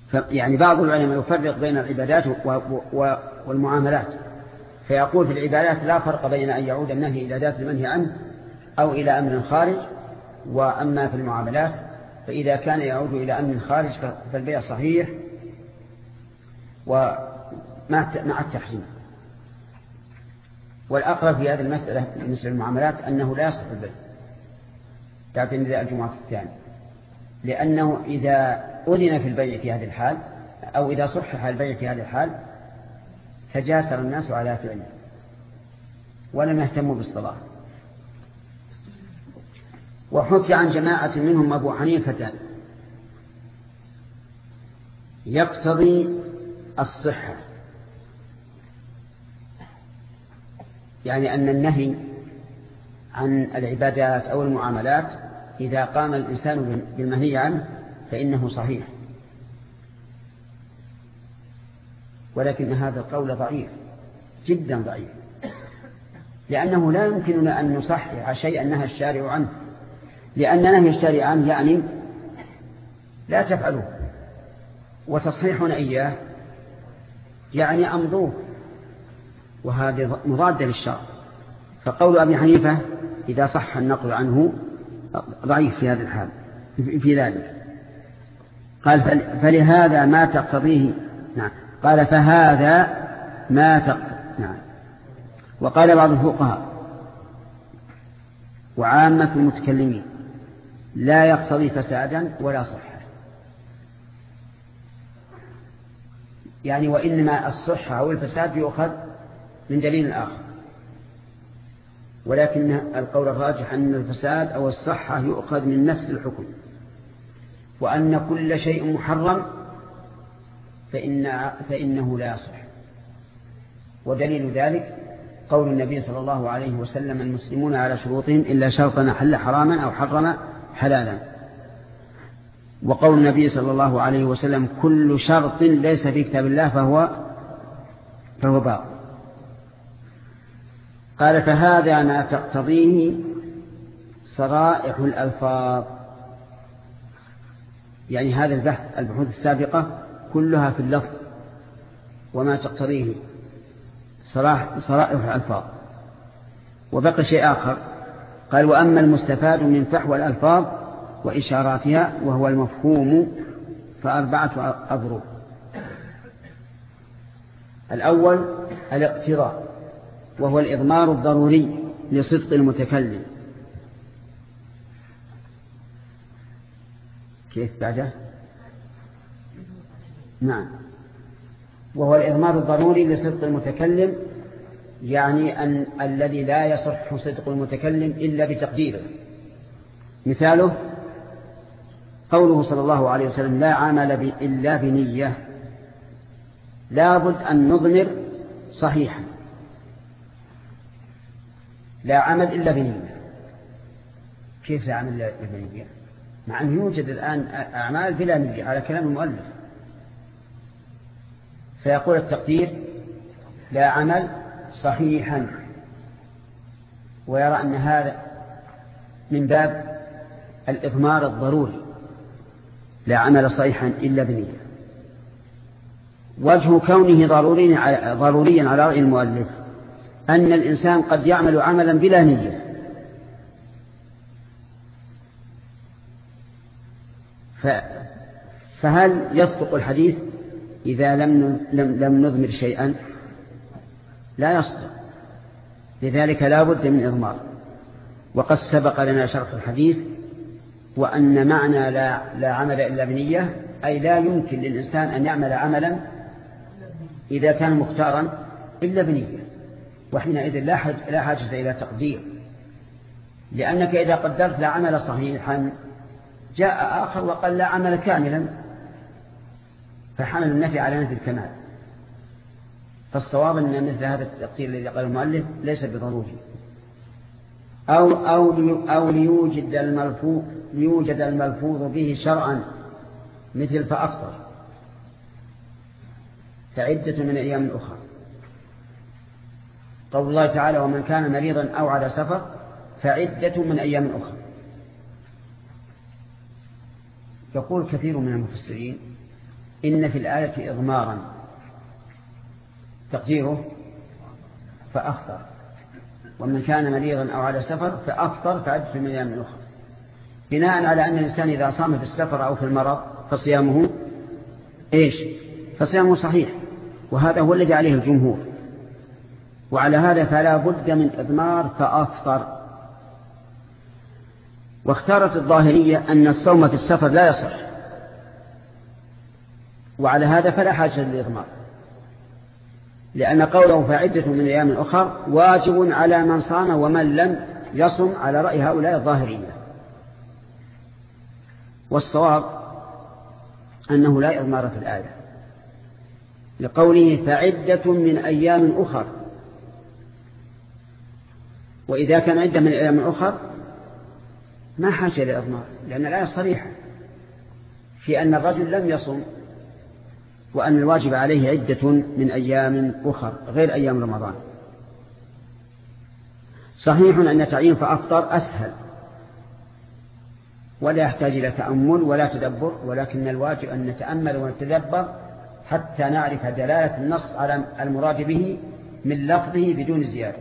يعني بعض العلماء يفرق بين العبادات والمعاملات، فيقول في العبادات لا فرق بين أن يعود النهي إلى ذات المنهي عنه أو إلى أمر خارج، وأما في المعاملات فإذا كان يعود إلى أمر خارج فالبيع صحيح ومع التحريم. والأقرب في هذه المسألة مثل المعاملات أنه لا يصح البيع تعرفين نداء الجمعة الثاني، لأنه إذا أذن في البيع في هذه الحال أو إذا صحح البيع في هذه الحال تجاسر الناس على فعله ولم يهتموا بالصلاة. وحكي عن جماعة منهم أبو حنيفة يقتضي الصحة، يعني أن النهي عن العبادات أو المعاملات إذا قام الإنسان بالمنهي عنه فإنه صحيح، ولكن هذا القول ضعيف جدا ضعيف، لأنه لا يمكننا أن نصحح شيئا نهى الشارع عنه، لأن نهي الشارع عنه يعني لا تفعلوه، وتصحيحنا إياه يعني أمضوه، وهذا مضاد للشرع. فقول أبي حنيفة إذا صح النقل عنه ضعيف في هذا الحال في ذلك. قال فلهذا ما تقتضيه. نعم. قال فهذا ما تقتضيه. نعم. وقال بعض الفقهاء وعامة المتكلمين لا يقتضي فسادا ولا صحة، يعني وإنما الصحة أو الفساد يؤخذ من دليل آخر، ولكن القول الراجح أن الفساد أو الصحة يؤخذ من نفس الحكم، وأن كل شيء محرم فإنه لا يصح. ودليل ذلك قول النبي صلى الله عليه وسلم المسلمون على شروطهم إلا شرطا حل حراما أو حرم حلالا، وقول النبي صلى الله عليه وسلم كل شرط ليس في كتاب الله فهو باطل. قال فهذا ما تقتضيه صرائح الألفاظ، يعني هذا البحوث السابقة كلها في اللفظ وما تقتضيه صرائح الألفاظ. وبقي شيء آخر قال وأما المستفاد من فحوى الألفاظ وإشاراتها وهو المفهوم فأربعة أضرب. الأول الاقتضاء وهو الإضمار الضروري لصدق المتكلم. كيف بعده؟ نعم. وهو الإضمار الضروري لصدق المتكلم، يعني أن الذي لا يصح صدق المتكلم إلا بتقديره. مثاله قوله صلى الله عليه وسلم لا عمل إلا بنية، لابد أن نضمر صحيحا لا عمل إلا بنية. كيف لا عمل إلا بنية؟ مع أن يوجد الآن أعمال بلا نية على كلام المؤلف، فيقول التقدير لا عمل صحيحا، ويرى أن هذا من باب الإضمار الضروري لا عمل صحيحا إلا بنية. وجه كونه ضروريا على رأي المؤلف أن الإنسان قد يعمل عملا بلا نية، فهل يصدق الحديث إذا لم نضمر شيئا؟ لا يصدق، لذلك لا بد من إضمار. وقد سبق لنا شرح الحديث وأن معنى لا عمل إلا بنية أي لا يمكن للإنسان أن يعمل عملا إذا كان مختارا إلا بنية، وحينئذ لا حاجة إلى تقدير، لأنك إذا قدرت لا عمل صحيحا جاء آخر وقال لا عمل كاملا فحمل النفي على نفي الكمال. فالصواب أن مثل هذا التقدير الذي قال المؤلف ليس بضروري. أو ليوجد الملفوظ به شرعا مثل فأفطر فعدة من أيام أخرى. قول الله تعالى ومن كان مريضا أو على سفر فعدة من أيام أخرى. يقول كثير من المفسرين إن في الآية إضمارا تقديره فأفطر، ومن كان مريضا أو على سفر فأفطر فعدة من أيام أخرى، بناء على أن الإنسان إذا صام في السفر أو في المرض فصيامه إيش؟ فصيامه صحيح، وهذا هو الذي عليه الجمهور. وعلى هذا فلا بد من إضمار فأفطر. واختارت الظاهرية أن الصوم في السفر لا يصح، وعلى هذا فلا حاجة للإضمار، لأن قوله فعدة من أيام أخر واجب على من صام ومن لم يصم على رأي هؤلاء الظاهرية. والصواب أنه لا إضمار في الآية، لقوله فعدة من أيام أخر، وإذا كان عدة من أيام أخر ما حاجة لإضمار، لأن الآية صريحة في أن الرجل لم يصم، وأن الواجب عليه عدة من أيام أخر غير أيام رمضان. صحيح أن تعيين فأفطر أسهل ولا يحتاج إلى تأمل ولا تدبر، ولكن الواجب أن نتأمل ونتدبر حتى نعرف دلالة النص على المراد به من لفظه بدون زيادة.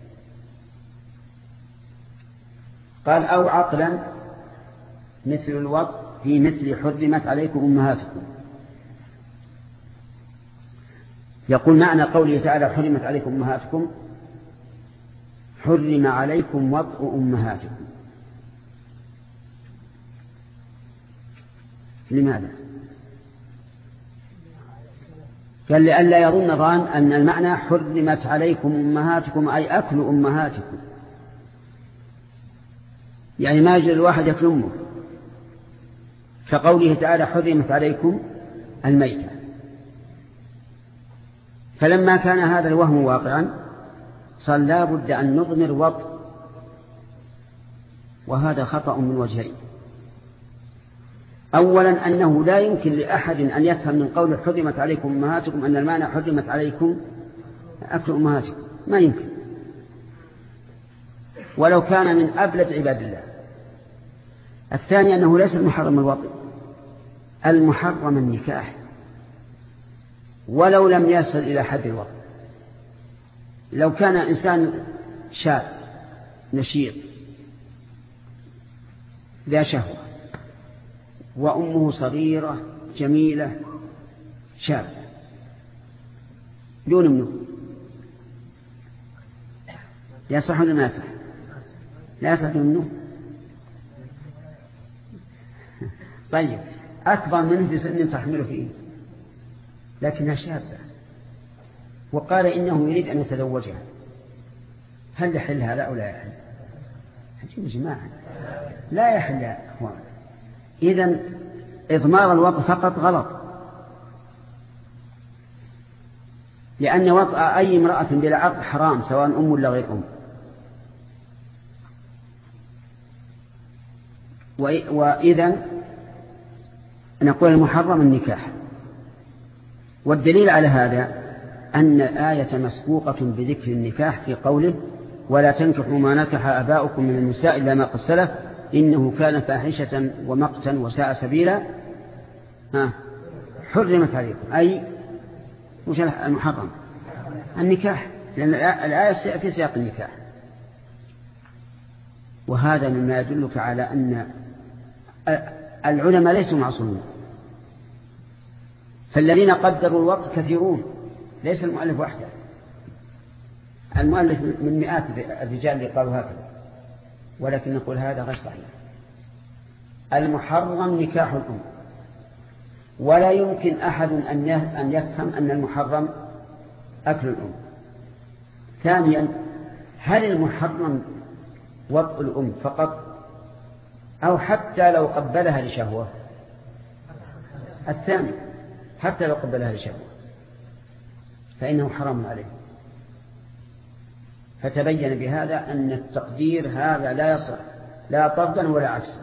قال أو عقلا مثل الوضع في مثل حرمت عليكم أمهاتكم. يقول معنى قوله تعالى حرمت عليكم أمهاتكم، حرم عليكم وطء أمهاتكم. لماذا؟ قال لئلا يظن ظان أن المعنى حرمت عليكم أمهاتكم أي أكل أمهاتكم، يعني ما يجري الواحد يأكل أمه، كقوله تعالى حرمت عليكم الميتة. فلما كان هذا الوهم واقعا صار لا بد أن نضمر وطء، وهذا خطأ من وجهين. أولا أنه لا يمكن لأحد أن يفهم من قول حرمت عليكم أمهاتكم أن المعنى حرمت عليكم أكل أمهاتكم، ما يمكن ولو كان من أبلد عباد الله. الثاني أنه ليس المحرم الوطء، المحرم النكاح ولو لم يصل إلى حد الوطء. لو كان إنسان شاب نشيط لا شهوة وأمه صغيرة جميلة شاب دون منه، يصح ولا ما يصح؟ لا يصح منه. طيب أكبر منه في سن تحمله فيه لكنها شابة، وقال إنه يريد أن يتزوجها، هل يحل هذا أو لا يحل؟ يا جماعة لا يحل يا أخوان. إذن إضمار الوطء فقط غلط، لأن وطء أي امرأة بلا عقد حرام سواء أم ولا غير أم. وإذن نقول المحرم النكاح. والدليل على هذا أن الآية مسبوقة بذكر النكاح في قوله ولا تنكحوا ما نكح آباؤكم من النساء إلا ما قد سلف إنه كان فاحشة ومقتا وساء سبيلا. حرمت عليكم أي مش المحرم النكاح، لأن الآية في سياق النكاح. وهذا مما يدلك على أن العلماء ليسوا معصومين، فالذين قدروا الوقت كثيرون، ليس المؤلف وحده، المؤلف من مئات الرجال اللي قالوا هكذا، ولكن نقول هذا غير صحيح. المحرم نكاح الأم، ولا يمكن أحد أن يفهم أن المحرم أكل الأم. ثانيا هل المحرم وطء الأم فقط أو حتى لو قبلها لشهوة؟ الثاني حتى لو قبلها لشهوة فإنه حرام عليه. فتبين بهذا أن التقدير هذا لا يصح لا طردا ولا عكسا،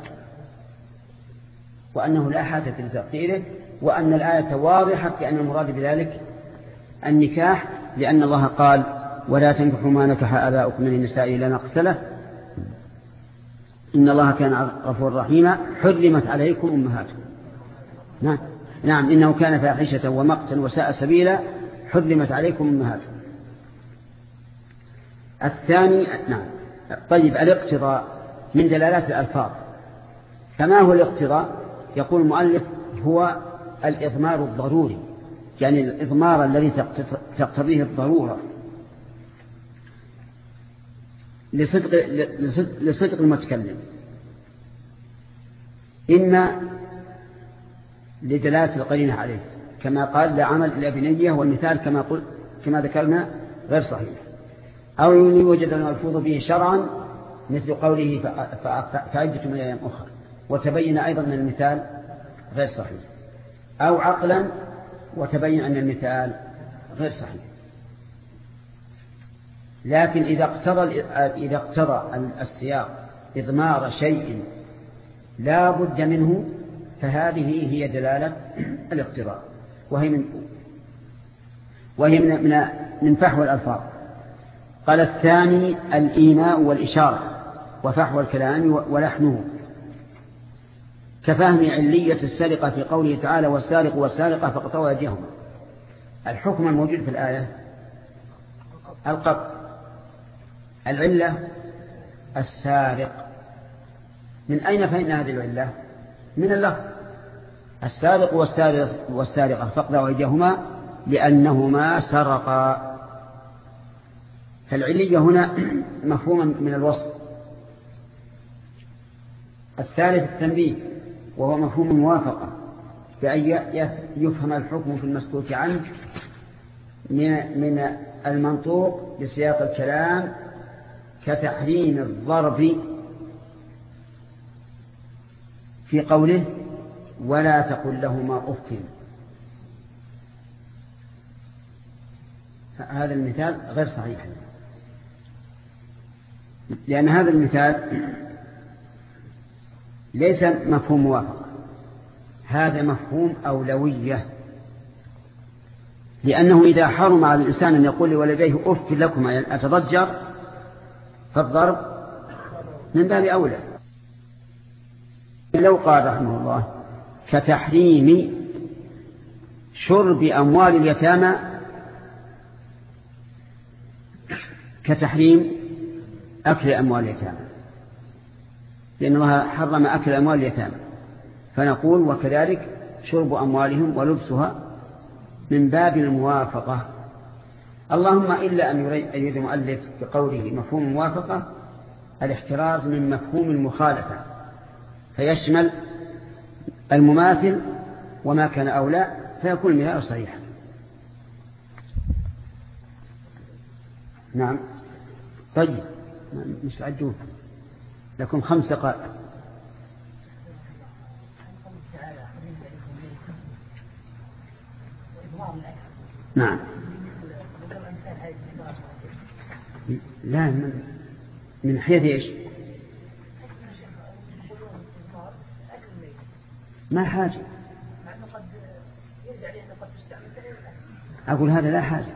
وأنه لا حاجة لتقديره، وأن الآية واضحة في أن المراد بذلك النكاح، لأن الله قال ولا تنكحوا ما نكح آباؤكم من النساء إلا ما قد سلف إن الله كان غفورا رحيما. حرمت عليكم أمهاتكم. نعم نعم إنه كان فاحشة ومقتا وساء سبيلا حرمت عليكم أمهاتكم. الثاني نعم. طيب الاقتضاء من دلالات الألفاظ. فما هو الاقتضاء؟ يقول المؤلف هو الإضمار الضروري، يعني الإضمار الذي تقتضيه الضرورة لصدق المتكلم، إما لدلالة القرينة عليه كما قال لا عمل إلا بنية، والمثال كما ذكرنا غير صحيح، أو يوجد الملفوظ به شرعا مثل قوله فعدة من أيام أخرى وتبين أيضا أن المثال غير صحيح، أو عقلا وتبين أن المثال غير صحيح. لكن إذا اقتضى السياق إضمار شيء لا بد منه فهذه هي دلالة الاقتضاء، وهي من فحوى الألفاظ. قال الثاني الإيماء والإشارة وفحوى الكلام ولحنه، كفهم علية السرقة في قوله تعالى والسارق والسارقة فاقطعوا أيديهما. الحكم الموجود في الآية القطع، العلة السارق. من أين فهمنا هذه العلة؟ من اللفظ السارق والسارقة فاقطعوا أيديهما لأنهما سرقا. فالعلية هنا مفهوما من الوصف. الثالث التنبيه وهو مفهوم الموافقة، بأن يفهم الحكم في المسكوت عنه من المنطوق بسياق الكلام، كتحريم الضرب في قوله ولا تقل لهما أف. هذا المثال غير صحيح، لأن هذا المثال ليس مفهوم موافقة، هذا مفهوم أولوية، لأنه إذا حرم على الإنسان أن يقول لولديه أف لكما يعني أتضجر، فالضرب من باب أولى. لو قال رحمه الله كتحريم شرب أموال اليتامى، كتحريم أكل أموال اليتامى، لأن الله حرم أكل أموال اليتامى، فنقول وكذلك شرب أموالهم ولبسها من باب الموافقة. اللهم إلا أن يريد المؤلف بقوله مفهوم الموافقة الاحتراز من مفهوم المخالفة، فيشمل المماثل وما كان أولى، فيكون المثال صحيحا. نعم. طيب مستعدون لكم 5 دقائق. نعم. لا من حيث ايش؟ ما حاجة. أقول هذا لا حاجة،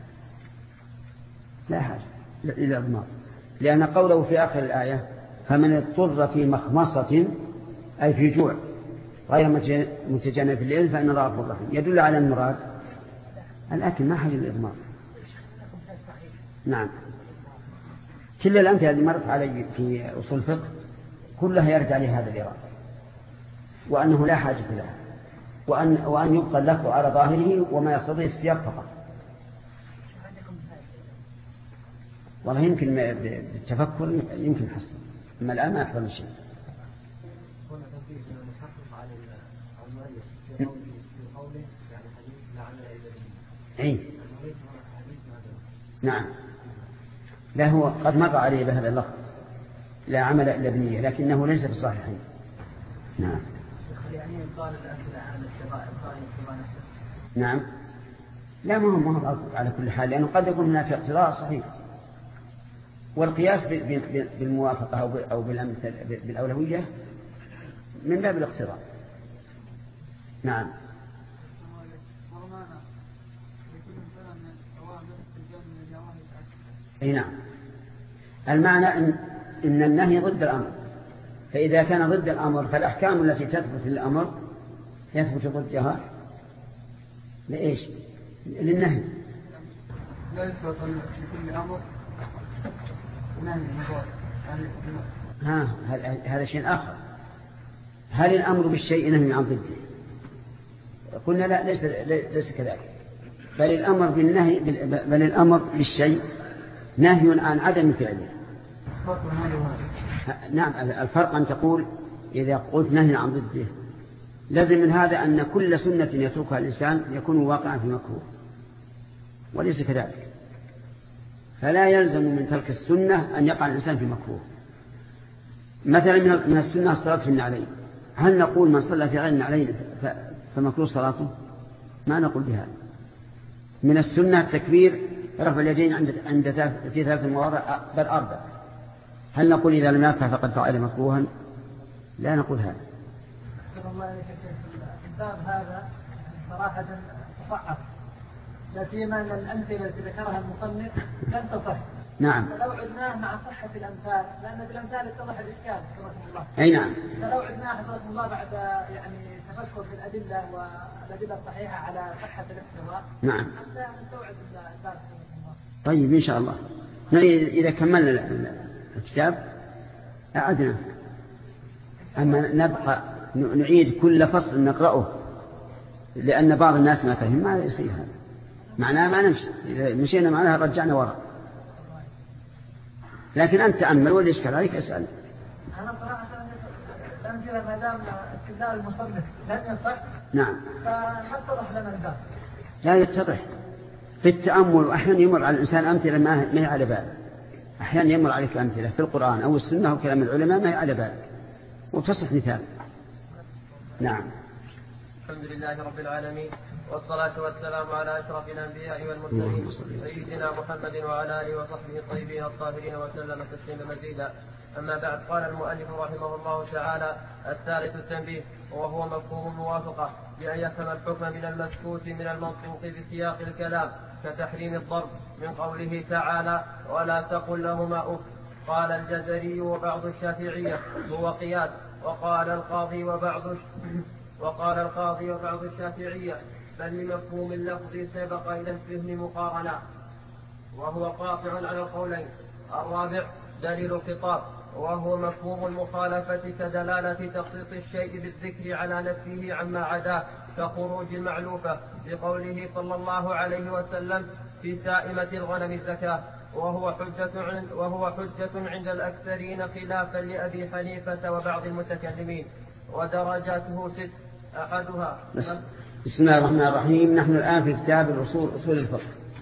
لا حاجة إلى الضمان، لأن قوله في آخر الآية فمن اضطر في مخمصة أي في جوع غير متجانف في الليل فإن الله غفور رحيم، يدل على المراد الأكل، ما حاجة للإضمار. نعم. كل الأمثلة اللي مرت علي في أصول الفقه كلها يرجع لهذا الإرادة، وأنه لا حاجة لها، وأن يبقى اللفظ على ظاهره وما يقتضيه السياق فقط. والله يمكن بالتفكر يمكن حسن، أما الآن ما يحضر شيء. أي نعم. لا هو قد مر عليه بهذا اللفظ لا عمل إلا بنية، لكنه ليس في الصحيحين. نعم. نعم. لا ما هو على كل حال، لأنه قد يكون هناك اقتضاء صحيح، والقياس بالموافقة أو بالأولوية من باب الاقتضاء. نعم. أي نعم. المعنى إن النهي ضد الأمر، فإذا كان ضد الأمر فالأحكام التي تثبت للأمر يثبت ضدها لإيش؟ للنهي. لا يثبت في كل أمر نهي مضاد. هذا شيء آخر. هل الأمر بالشيء نهي عن ضده؟ قلنا لا، ليس كذلك، بل الأمر بالشيء نهي عن عدم فعله. نعم، الفرق أن تقول إذا قلت نهي عن ضده لازم من هذا أن كل سنة يتركها الإنسان يكون واقعا في مكروه، وليس كذلك. فلا يلزم من ترك السنة أن يقع الإنسان في مكروه. مثلا من السنة الصلاة في النعلين، هل نقول من صلى في غير النعلين فمكروه صلاته؟ ما نقول بهذا. من السنة التكبير رفع اليدين عند في 3 مواضع بل 4. هل نقول إذا لم يرفع فقد فعل مكروها؟ لا نقول هذا. الباب هذا صراحة تصعب، لا سيما أن الأمثلة التي ذكرها المصنف لم تصح. نعم. فلو عدناه مع صحة الأمثال، لأن في الأمثال اتضح الإشكال حفظكم الله. أي نعم. فلو عدناه حفظكم الله بعد تفكر في الأدلة والأدلة الصحيحة على صحة الاحتواء. نعم. حتى نستوعب الباب حفظكم الله. طيب إن شاء الله. إذا كملنا الكتاب أعدنا. أما نبقى نعيد كل فصل نقرأه لأن بعض الناس ما فهم، ما يصير هذا. معناه ما نمشي، إذا مشينا معناها رجعنا وراء. لكن أنت تأمل واللي يشكل عليك اسأل. أنا صراحة الأمثلة ما دام استدلال المصنف لم يصح. نعم. فما اتضح لنا الباب. لا يتضح في التأمل. أحيانا يمر على الإنسان أمثلة ما هي على بال. أحيانا يمر عليك أمثلة في القرآن أو السنة أو كلام العلماء ما هي على بال وتصح مثال. نعم. الحمد لله رب العالمين، والصلاة والسلام على أشرف الأنبياء والمرسلين سيدنا محمد وعلى آله وصحبه الطيبين الطاهرين وسلم تسليما مزيدا. أما بعد، قال المؤلف رحمه الله تعالى: الثالث التنبيه، وهو مفهوم الموافقة، بأن يفهم الحكم من المسكوت من المنطوق بسياق الكلام، كتحريم الضرب من قوله تعالى: ولا تقل لهما أف. قال الجزري وبعض الشافعية هو قياس. وقال القاضي وبعض الشافعية بل لمفهوم اللفظ سبق إلى الفهم مقارنة، وهو قاطع على القولين. الرابع دليل الخطاب، وهو مفهوم المخالفة كدلالة تخصيص الشيء بالذكر على نفسه عما عداه، كخروج المعلوفة بقوله صلى الله عليه وسلم: في سائمة الغنم الزكاة، وهو حجة عند الأكثرين خلافا لأبي حنيفة وبعض المتكلمين. ودرجاته 6: أحدها. بسم الله الرحمن الرحيم. نحن الآن في كتاب الأصول، أصول الفقه.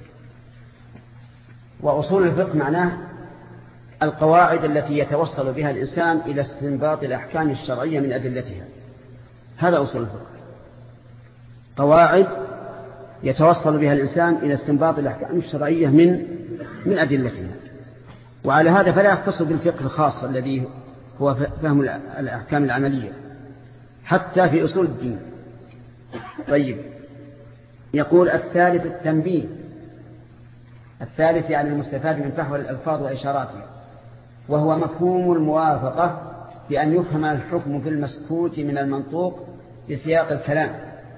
وأصول الفقه معناه القواعد التي يتوصل بها الإنسان إلى استنباط الأحكام الشرعية من أدلتها. هذا أصول الفقه، قواعد يتوصل بها الإنسان إلى استنباط الأحكام الشرعية من أدلتها. وعلى هذا فلا يختص بالفقه الخاص الذي هو فهم الأحكام العملية حتى في أصول الدين. طيب، يقول الثالث التنبيه. الثالث يعني المستفاد من فحوى الألفاظ وإشاراتها، وهو مفهوم الموافقة بأن يفهم الحكم في المسكوت من المنطوق بسياق الكلام.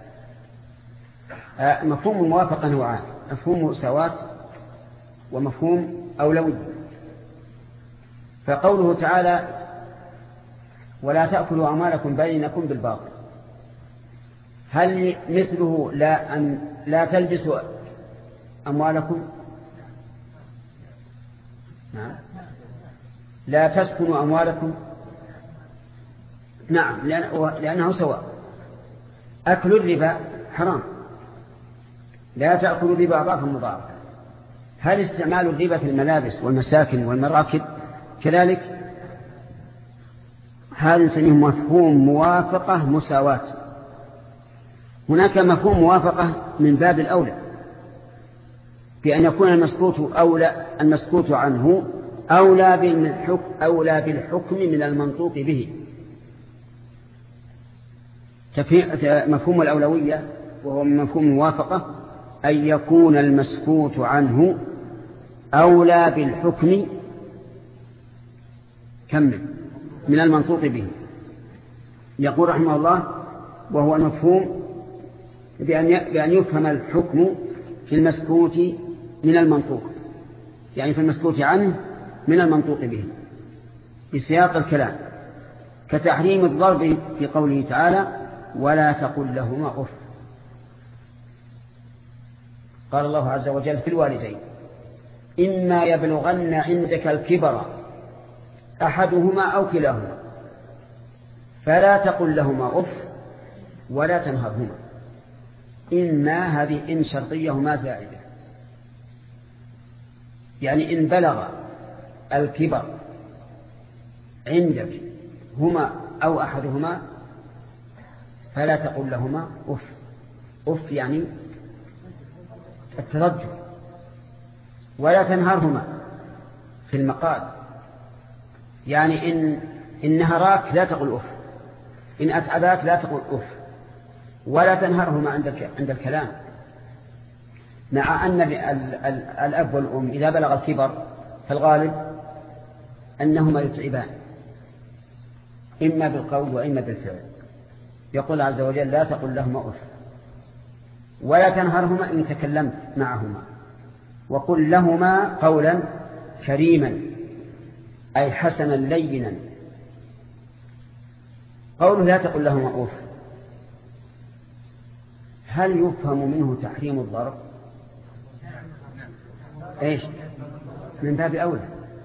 مفهوم الموافقة نوعان: مفهوم مساواة ومفهوم أولوي. فقوله تعالى: ولا تأكلوا أموالكم بينكم بالباطل، هل مثله لا تلبسوا أموالكم؟ نعم. لا تسكنوا أموالكم؟ نعم، لأنه سواء. أكل الربا حرام، لا تأكلوا الربا أضعافا مضاعفة. هل استعمال الربا في الملابس والمساكن والمراكب كذلك؟ هذا نسميه مفهوم موافقة مساواة. هناك مفهوم موافقة من باب الأولى، بأن يكون المسكوت عنه أولى بالحكم من المنطوق به. مفهوم الأولوية وهو من مفهوم الموافقة أن يكون المسكوت عنه أولى بالحكم من المنطوق به. يقول رحمه الله: وهو المفهوم بأن يفهم الحكم في المسكوت من المنطوق، يعني في المسكوت عنه من المنطوق به بسياق الكلام، كتحريم الضرب في قوله تعالى ولا تقل لهما أف. قال الله عز وجل في الوالدين إما يبلغن عندك الكبر أحدهما أو كلاهما فلا تقل لهما أف ولا تنهرهما. إما هذه إن شرطية ما زائدة، يعني إن بلغ الكبر عندك هما أو أحدهما فلا تقل لهما أف. أف يعني التضجر. ولا تنهرهما في المقال، يعني إن نهراك لا تقل أف، إن أتعباك لا تقل أف. ولا تنهرهما عند الكلام، مع أن الأب والأم إذا بلغ الكبر فالغالب أنهما يتعبان إما بالقول وإما بالفعل. يقول عز وجل لا تقل لهما أف ولا تنهرهما إن تكلمت معهما وقل لهما قولا كريما أي حسنا لينا. قوله لا تقل لهما أف هل يفهم منه تحريم الضرب؟ إيش؟ من باب أولى،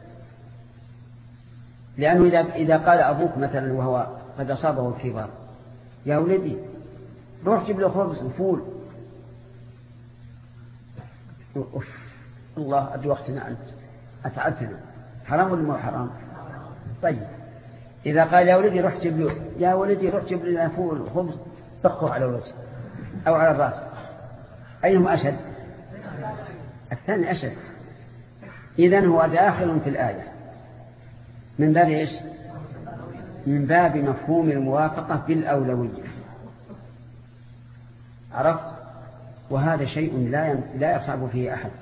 لأنه إذا قال أبوك مثلا وهو قد أصابه الكبر يا ولدي روح جيب له خبز وفول، الله أدي وقتنا أنت أتعبتنا، حرام ولا مو حرام؟ طيب إذا قال يا ولدي روح جيب لنا فول وخبز طخه على الوجه أو على الرأس، أيهما أشد؟ الثاني أشد. إذن هو داخل في الآية من باب إيش؟ من باب مفهوم الموافقة بالأولوية. عرفت؟ وهذا شيء لا يصعب فيه أحد.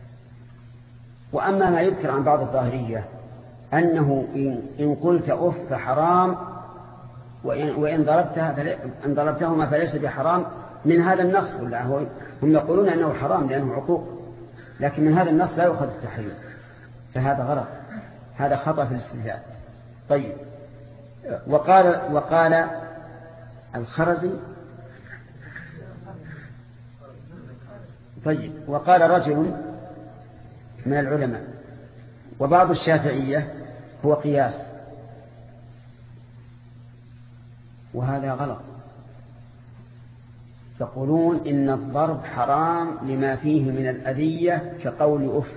وأما ما يذكر عن بعض الظاهرية أنه إن قلت أف حرام وإن ضربتهما فليس بحرام من هذا النص، هم يقولون أنه حرام لأنه عقوق، لكن من هذا النص لا يؤخذ التحريم، فهذا غلط، هذا خطأ في الاستدلال. طيب وقال الخرزي طيب وقال رجل من العلماء وبعض الشافعية هو قياس، وهذا غلط. يقولون إن الضرب حرام لما فيه من الأذية كقول أف،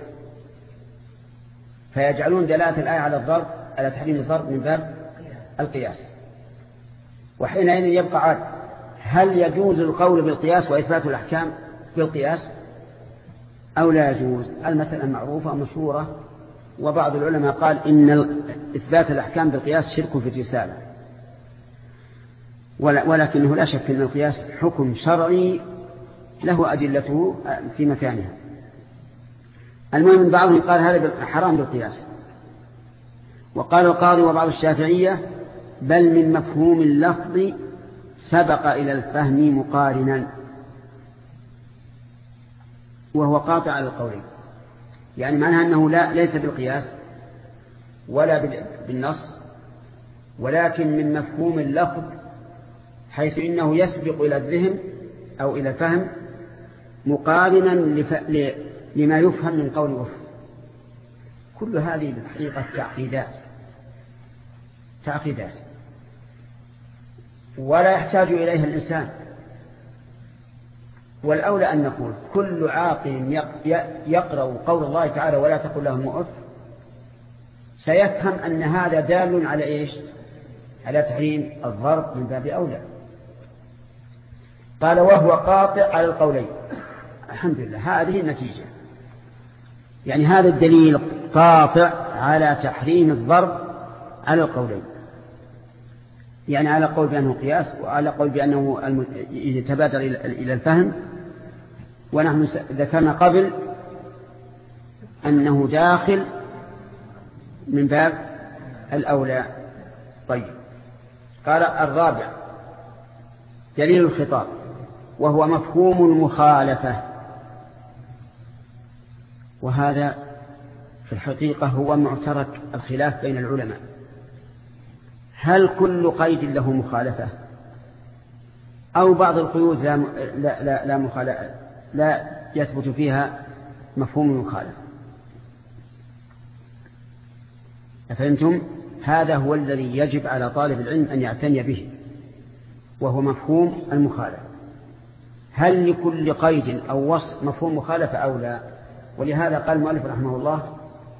فيجعلون دلالة الآية على الضرب على تحريم الضرب من باب القياس. وحينئذ يبقى عاد هل يجوز القول بالقياس وإثبات الأحكام بالقياس أو لا يجوز؟ المسألة معروفة مشهورة، وبعض العلماء قال إن إثبات الأحكام بالقياس شرك في الرسالة، ولكنه لا شك أن القياس حكم شرعي له أدلته في مكانها. المهم بعضهم قال هذا حرام بالقياس. وقال القاضي وبعض الشافعية بل من مفهوم اللفظ سبق إلى الفهم مقارنا، وهو قاطع على القولين، يعني معناها أنه ليس بالقياس ولا بالنص، ولكن من مفهوم اللفظ حيث إنه يسبق إلى الذهن أو إلى الفهم مقارنا لما يفهم من قول أف. كل هذه بالحقيقة تعقيدات ولا يحتاج إليها الإنسان. والأولى أن نقول كل عاقل يقرأ قول الله تعالى ولا تقل لهم أف سيفهم أن هذا دال على إيش؟ على تحريم الضرب من باب أولى. قال وهو قاطع على القولين. الحمد لله، هذه النتيجة، يعني هذا الدليل قاطع على تحريم الضرب على القولين، يعني على قول بأنه قياس وعلى قول بأنه يتبادر إلى الفهم. ونحن ذكرنا قبل أنه داخل من باب الأولى. طيب قال الرابع دليل الخطاب وهو مفهوم المخالفة. وهذا في الحقيقة هو معترك الخلاف بين العلماء، هل كل قيد له مخالفة أو بعض القيود لا يثبت فيها مفهوم المخالفة؟ أفهمتم؟ هذا هو الذي يجب على طالب العلم أن يعتني به، وهو مفهوم المخالفة. هل لكل قيد أو وصف مفهوم مخالفة أو لا؟ ولهذا قال المؤلف رحمه الله،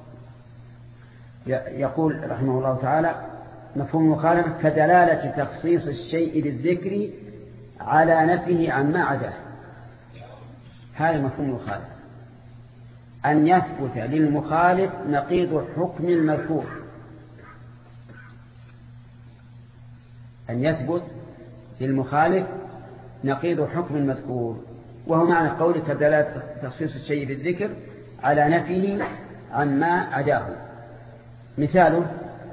يقول رحمه الله تعالى: مفهوم المخالفة كدلالة تخصيص الشيء بالذكر على نفيه عما عداه. هذا مفهوم المخالفة، أن يثبت للمخالف نقيض حكم المذكور، أن يثبت للمخالف نقيض حكم المذكور، وهو معنى قوله كدلالة تخصيص الشيء بالذكر على نفيه عما عداه. مثاله: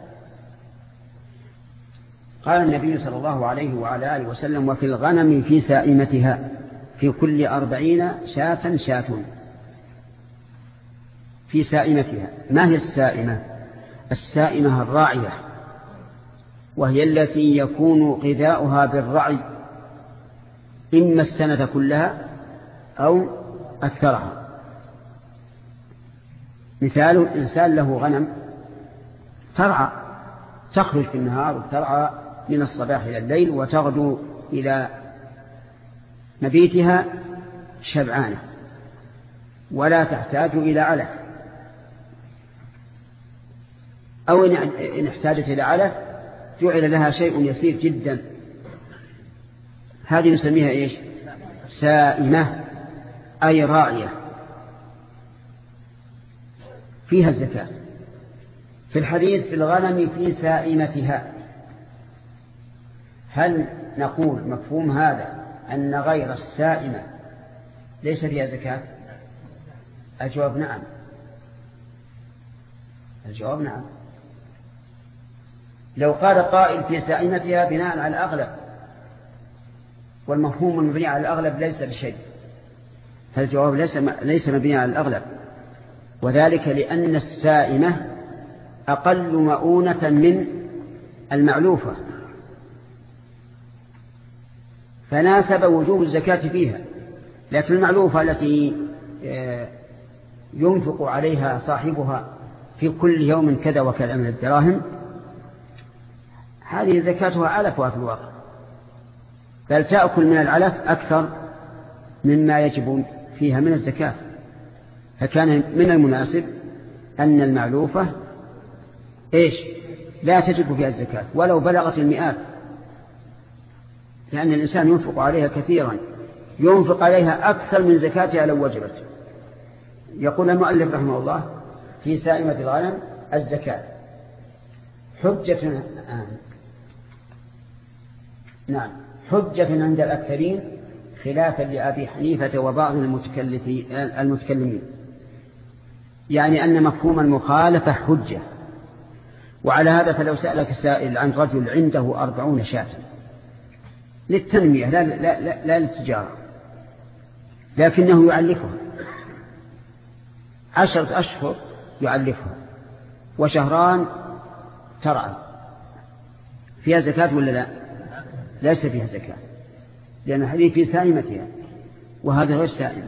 قال النبي صلى الله عليه وعلى آله وسلم: وفي الغنم في سائمتها في كل 40 شاة شاة. في سائمتها، ما هي السائمة؟ السائمة الراعية، وهي التي يكون غذاؤها بالرعي إما السنة كلها أو أكثرها. مثال: إنسان له غنم ترعى، تخرج في النهار وترعى من الصباح إلى الليل وتغدو إلى مبيتها شبعانة ولا تحتاج إلى علف، أو إن احتاجت إلى علف جعل لها شيء يسير جدا، هذه نسميها إيش؟ سائمة، أي راعية فيها الزكاة. في الحديث: في الغنم في سائمتها، هل نقول مفهوم هذا أن غير السائمة ليس فيها زكاة؟ الجواب نعم. الجواب نعم. لو قال قائل في سائمتها بناء على الأغلب، والمفهوم المبني على الأغلب ليس بشيء، فالجواب ليس مبني على الأغلب، وذلك لأن السائمة أقل مؤونة من المعلوفة، فناسب وجوب الزكاة فيها. لكن المعلوفة التي ينفق عليها صاحبها في كل يوم كذا وكذا من الدراهم، هذه زكاتها علفها في الواقع، بل تأكل من العلف أكثر مما يجب فيها من الزكاة. فكان من المناسب أن المعلوفة لا تجب فيها الزكاة ولو بلغت المئات، لأن الإنسان ينفق عليها كثيرا، ينفق عليها أكثر من زكاتها لو وجبت. يقول المؤلف رحمه الله: في سائمة الغنم الزكاة حجة حجة عند الأكثرين خلافا لأبي حنيفة وبعض المتكلمين، يعني أن مفهوم المخالفة حجة. وعلى هذا فلو سألك سائل عن رجل عنده 40 شاة للتنمية لا للتجارة، لكنه يعلفها 10 أشهر يعلفها وشهران ترعى، فيها زكاة ولا لا؟ ليس فيها زكاة، لأن الحديث في سائمتها وهذا غير سائمة،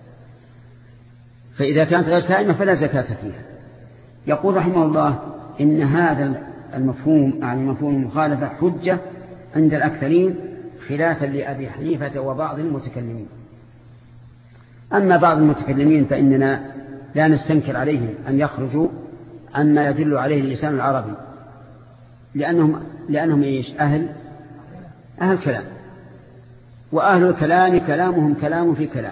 فإذا كانت غير سائمة فلا زكاة فيها. يقول رحمه الله: إن هذا المفهوم يعني مفهوم المخالفة حجة عند الأكثرين خلافا لأبي حنيفة وبعض المتكلمين. أما بعض المتكلمين فإننا لا نستنكر عليهم أن يخرجوا عما يدل عليه اللسان العربي، لأنهم أهل كلام، وأهل الكلام كلامهم كلام في كلام،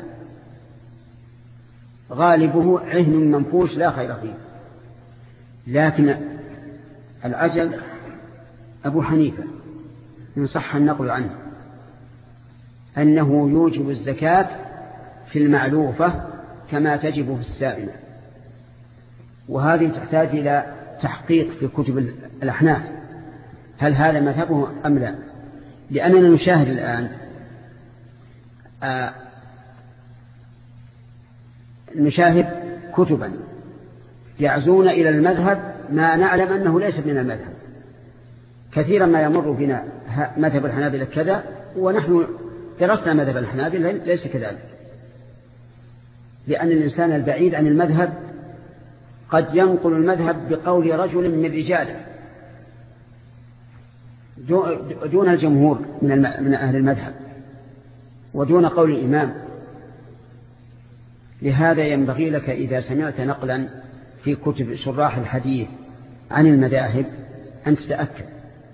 غالبه عهن منفوش لا خير فيه. لكن العجب أبو حنيفة إن صح النقل عنه أنه يوجب الزكاة في المعلوفة كما تجب في السائمة، وهذه تحتاج إلى تحقيق في كتب الأحناف هل هذا مذهبه أم لا، لأننا نشاهد الآن نشاهد كتبا يعزون إلى المذهب ما نعلم أنه ليس من المذهب. كثيرا ما يمر بنا مذهب الحنابلة كذا ونحن درسنا مذهب الحنابلة ليس كذلك، لأن الإنسان البعيد عن المذهب قد ينقل المذهب بقول رجل من رجاله دون الجمهور من أهل المذهب ودون قول الإمام. لهذا ينبغي لك إذا سمعت نقلا في كتب شراح الحديث عن المذاهب أن تتأكد،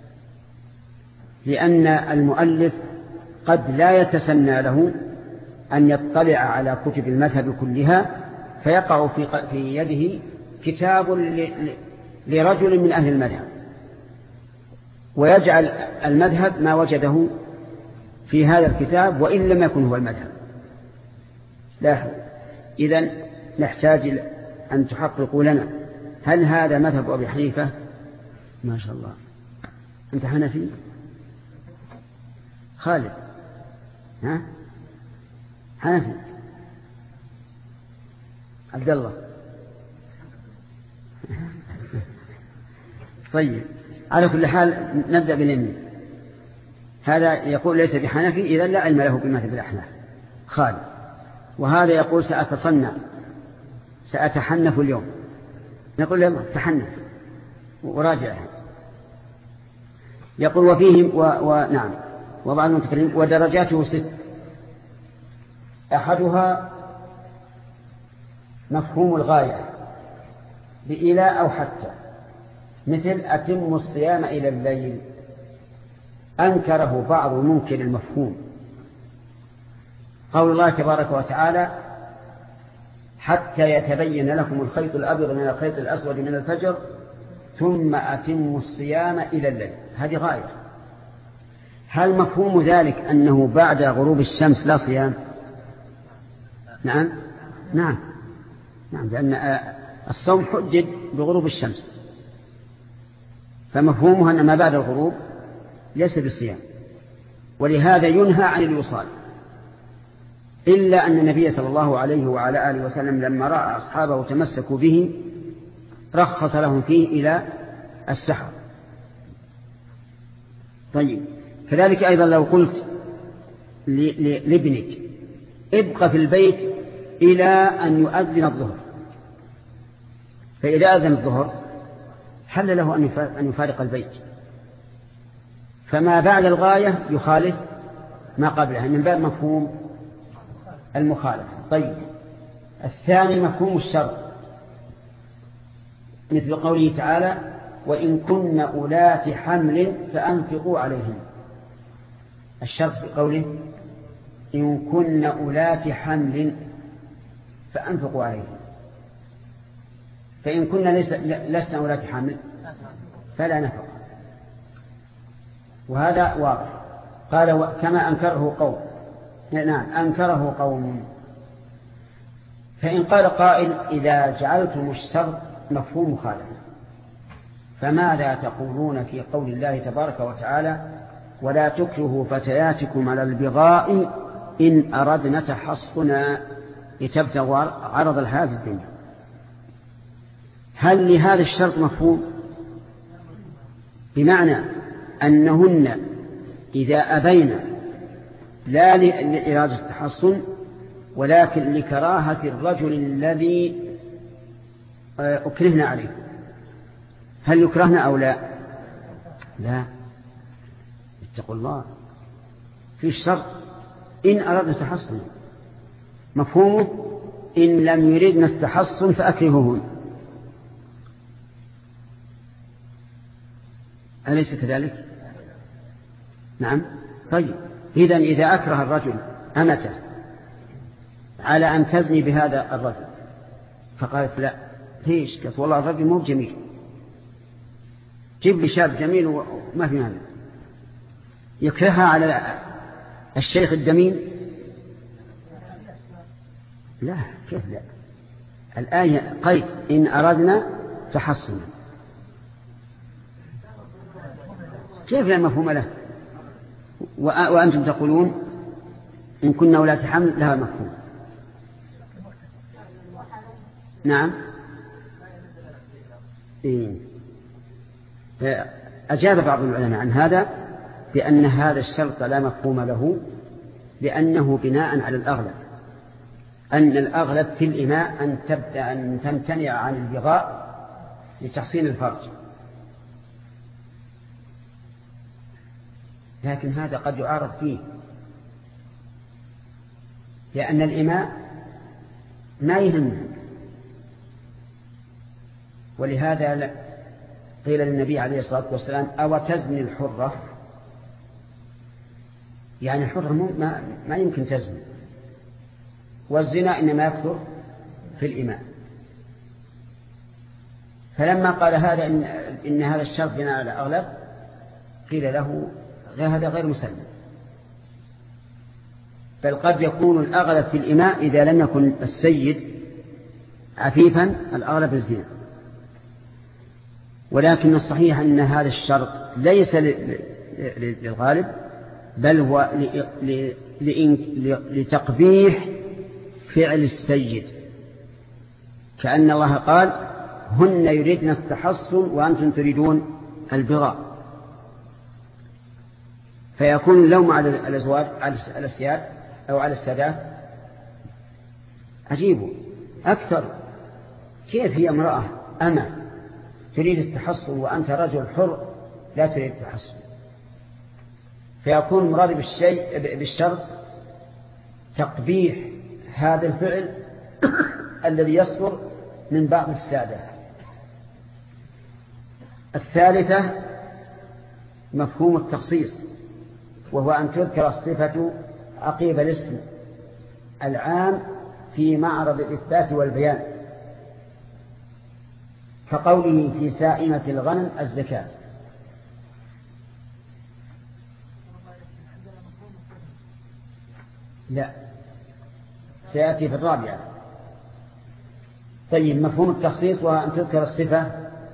لأن المؤلف قد لا يتسنى له أن يطلع على كتب المذهب كلها فيقع في يده كتاب لرجل من أهل المذهب ويجعل المذهب ما وجده في هذا الكتاب وإن لم يكن هو المذهب. لاحظ، إذن نحتاج أن تحققوا لنا هل هذا مذهب أبي حنيفة؟ ما شاء الله. أنت حنفي؟ خالد ها؟ حنفي؟ عبد الله؟ طيب، على كل حال نبدأ باليمين. هذا يقول ليس بحنفي، إذا لا علم له بمذهب الأحناف. خالد. وهذا يقول سأتصنع سأتحنف اليوم. نقول له تحنف وراجع. يقول وفيهم ونعم وبعض المتكلمين ودرجاته 6. أحدها مفهوم الغاية بإلى أو حتى، مثل أتم الصيام إلى الليل، أنكره بعض منكر المفهوم. قول الله تبارك وتعالى حتى يتبين لكم الخيط الأبيض من الخيط الأسود من الفجر ثم أتموا الصيام إلى الليل، هذه غاية. هل مفهوم ذلك أنه بعد غروب الشمس لا صيام؟ نعم نعم نعم، لأن الصوم حدد بغروب الشمس، فمفهومه أن ما بعد الغروب ليس بالصيام، ولهذا ينهى عن الوصال. إلا أن النبي صلى الله عليه وعلى آله وسلم لما رأى أصحابه تمسكوا به رخص لهم فيه إلى السحر. طيب، كذلك أيضا لو قلت لابنك ابقى في البيت إلى أن يؤذن الظهر، فإذا أذن الظهر حل له أن يفارق البيت، فما بعد الغاية يخالف ما قبلها من باب مفهوم المخالفة. طيب، الثاني مفهوم الشرط، مثل قوله تعالى وإن كن أولات حمل فأنفقوا عليهم. الشرط في قوله إن كن أولات حمل فأنفقوا عليهم، فإن كنا لسنا أولات حمل فلا نفق، وهذا واضح. قال كما أنكره قوم، نعم أنكره قوم. فإن قال قائل إذا جعلتم الشرط مفهوم مخالف فماذا تقولون في قول الله تبارك وتعالى ولا تكرهوا فتياتكم على البغاء إن أردنا تحصنا لتبتغوا عرض الحياة الدنيا؟ هل لهذا الشرط مفهوم؟ بمعنى أنهن إذا أبين لا لإرادة التحصن ولكن لكراهة الرجل الذي أكرهنا عليه، هل يكرهنا أو لا؟ لا، اتقوا الله. في الشرط إن أردنا التحصن، مفهومه إن لم يردنا التحصن فأكرهوهن، أليس كذلك؟ نعم. طيب، إذا أكره الرجل أمته على أن تزني بهذا الرجل فقالت لا، ليش؟ قالت والله الرجل مو جميل، جيب لي شاب جميل وما في مانع. يكرهها على الشيخ الدمين؟ لا، كيف لا؟ الآية قيد إن أردنا تحصنا، كيف لا مفهوم له؟ وأنتم تقولون إن كنا ولاة حمل لها مفهوم. نعم. إيه. أجاب بعض العلماء عن هذا بأن هذا الشرط لا مفهوم له، لأنه بناء على الأغلب، أن الأغلب في الإماء أن تمتنع عن البغاء لتحصين الفرج، لكن هذا قد يعارض فيه، لأن الإماء ما يهمه. ولهذا قيل للنبي عليه الصلاة والسلام: أو تزني الحرة؟ يعني الحرة ما يمكن تزني، والزنا إنما يكثر في الإماء. فلما قال هذا إن هذا الشرط بناء على الأغلب، قيل له هذا غير مسلم، بل قد يكون الأغلب في الإماء إذا لم يكن السيد عفيفا، الأغلب الزنا. ولكن الصحيح أن هذا الشرط ليس للغالب، بل هو لتقبيح فعل السيد، كأن الله قال: هن يريدن التحصن وأنتم تريدون البغاء. فيكون اللوم على الأزواج، على السياد أو على السادات عجيب أكثر. كيف هي امرأة أما تريد التحصن وأنت رجل حر لا تريد التحصن؟ فيكون مراد بالشرط تقبيح هذا الفعل الذي يصدر من بعض السادة. الثالثة مفهوم التخصيص، وهو أن تذكر الصفة عقيب الاسم العام في معرض الإثبات والبيان، كقوله في سائمة الغنم الزكاة. لا، سيأتي في الرابعة. طيب، مفهوم التخصيص وأن تذكر الصفة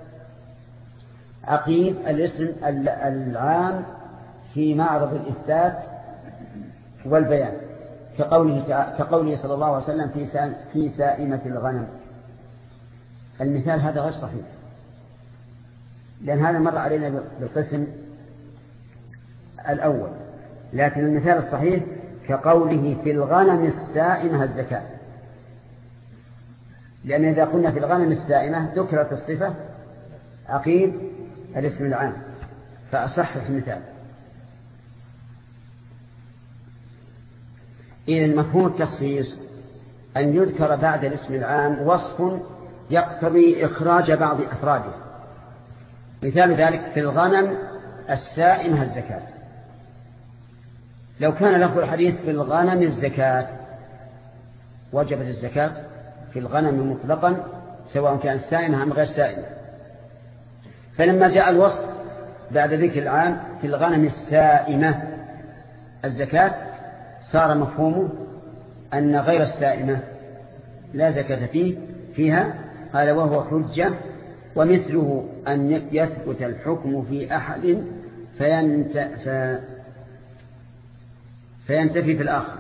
عقيب الاسم العام في معرض الإثبات والبيان، كقوله صلى الله عليه وسلم في سائمة الغنم. المثال هذا غير صحيح، لأن هذا مر علينا بالقسم الأول، لكن المثال الصحيح كقوله في الغنم السائمة الزكاة، لأن إذا قلنا في الغنم السائمة ذكرت الصفة عقيب الاسم العام، فأصح المثال. إذن مفهوم التخصيص أن يذكر بعد الاسم العام وصف يقتضي إخراج بعض أفراده. مثال ذلك في الغنم السائمة الزكاة. لو كان لفظ الحديث في الغنم الزكاة وجبت الزكاة في الغنم مطلقا، سواء كان سائمة أم غير سائمة. فلما جاء الوصف بعد ذكر العام في الغنم السائمة الزكاة، صار مفهومه أن غير السائمة لا زكاة فيها. قال: وهو حجة، ومثله أن يثبت الحكم في أحد فينتفي في الآخر.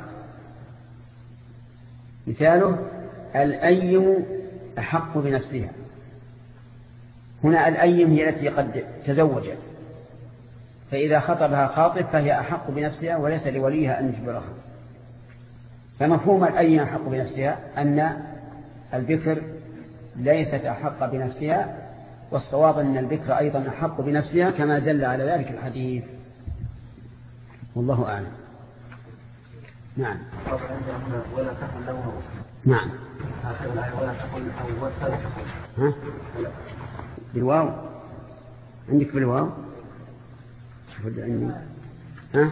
مثاله الأيم أحق بنفسها. هنا الأيم هي التي قد تزوجت، فإذا خطبها خاطب فهي أحق بنفسها وليس لوليها أن يجبرها. فمفهوم الأيم أحق بنفسها أن البكر ليست أحق بنفسها، والصواب أن البكر أيضا أحق بنفسها كما دل على ذلك الحديث، والله أعلم. نعم. ولا تقل له. نعم. ولا تقل أو ولا تقل. ها؟ بالواو عندك بالواو؟ شوف عندي. ها؟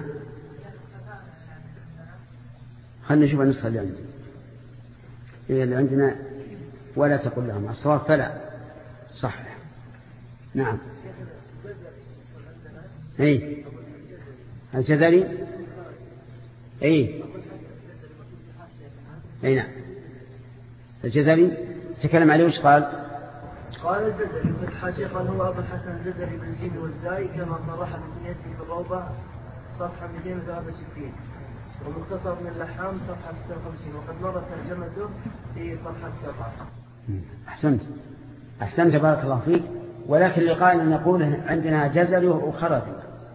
خلنا نشوف النسخة اللي عندي. اللي عندنا ولا تقل لهم. الصواب فلا صح. نعم. اي الجزري. اي نعم. الجزري تكلم عليه وش قال؟ قال الجزري في الحاشية قال هو أبو الحسن الجزري بالجيم والزاي كما صرح بنيته بالروضة صفحة 263. ومختصر من اللحام صفحة 56 وقد مرت ترجمته في صفحة 7. أحسنت بارك الله فيك. ولكن لقائنا نقول عندنا جزري وخرزي،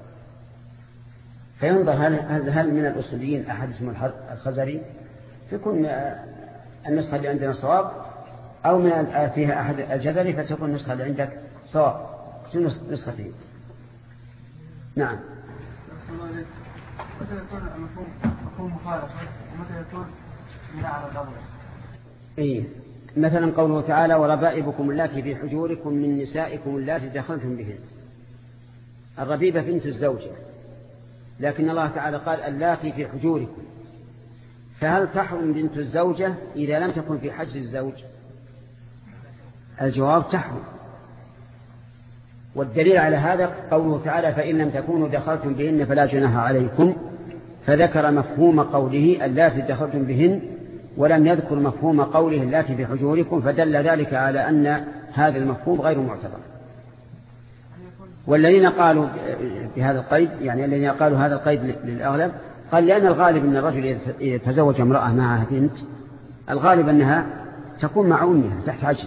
فينظر هل من الأصوليين أحد اسمه الخزري فيكون النسخة اللي عندنا صواب، أو من فيها أحد الجزري فتكون النسخة اللي عندك صواب. شو نسختين؟ نعم. متى يكون مفهوم مخالفة ومتى يكون بناء على الضرورة؟ إيه، مثلا قوله تعالى وربائبكم اللاتي في حجوركم من نسائكم اللاتي دخلتم بهن. الربيبة بنت الزوجة، لكن الله تعالى قال اللاتي في حجوركم، فهل تحرم بنت الزوجة إذا لم تكن في حجر الزوج؟ الجواب تحرم. والدليل على هذا قوله تعالى فإن لم تكونوا دخلتم بهن فلا جناح عليكم، فذكر مفهوم قوله اللاتي دخلتم بهن ولم يذكر مفهوم قوله اللاتي في حجوركم، فدل ذلك على أن هذا المفهوم غير معتبر. والذين قالوا بهذا القيد، يعني الذين قالوا هذا القيد للأغلب، قال لأن الغالب أن الرجل إذا تزوج امرأة معها بنت الغالب أنها تكون مع أمها تحت عجل.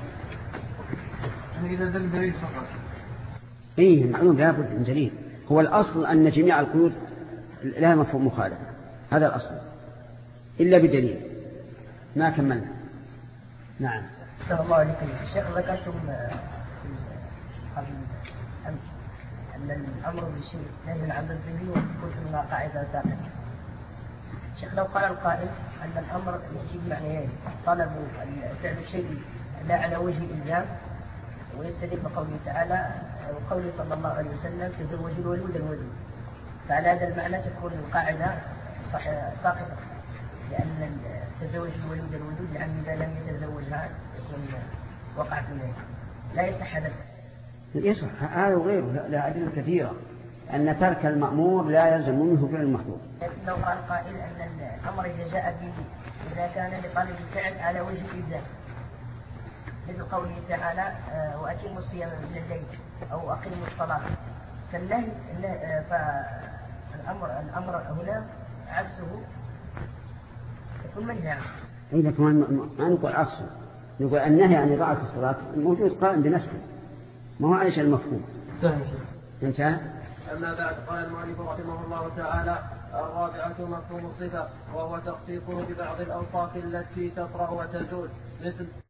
إذا دليل فقط. إيه معلوم لابد من دليل. هو الأصل أن جميع القيود لها مفهوم مخالف، هذا الأصل، إلا بدليل. ما كملنا. نعم. أحسن الله عليكم. الشيخ ذكرتم قبل أمس أن الأمر بالشيء نهي عن ضده وكنت من قاعدة سابقة. الشيخ لو قال القائل أن الأمر يأتي بمعنيين، طلب فعل الشيء لا على وجه الإلزام، ويستدل بقوله تعالى وقوله صلى الله عليه وسلم تزوجوا الولود الودود، فعلى هذا المعنى تكون القاعدة ساقطة، لأن تزوج الولود الودود لأن إذا لم يتزوجها يكون وقع في النهي، لا يصح هذا. يصح هذا وغيره، لا أدلة كثيرة أن ترك المأمور لا يلزم منه فعل المحظور. لو قال قائل أن الأمر إذا جاء به إذا كان لطالب الفعل على وجه الإلزام، مثل قوله تعالى وأتموا الصيام من الليل أو أقيموا الصلاة، فالنهي فالأمر هنا عكسه يكون منهي عنه. إذا كمان ما نقول عكسه، نقول النهي عن إضاعة الصلاة موجود قائم بنفسه، ما هو عايش المفهوم. انتهى. أما بعد قال المؤلف رحمه الله تعالى الرابعة مفهوم الصفة، وهو تخصيصه ببعض الأوصاف التي تطرأ وتزول، مثل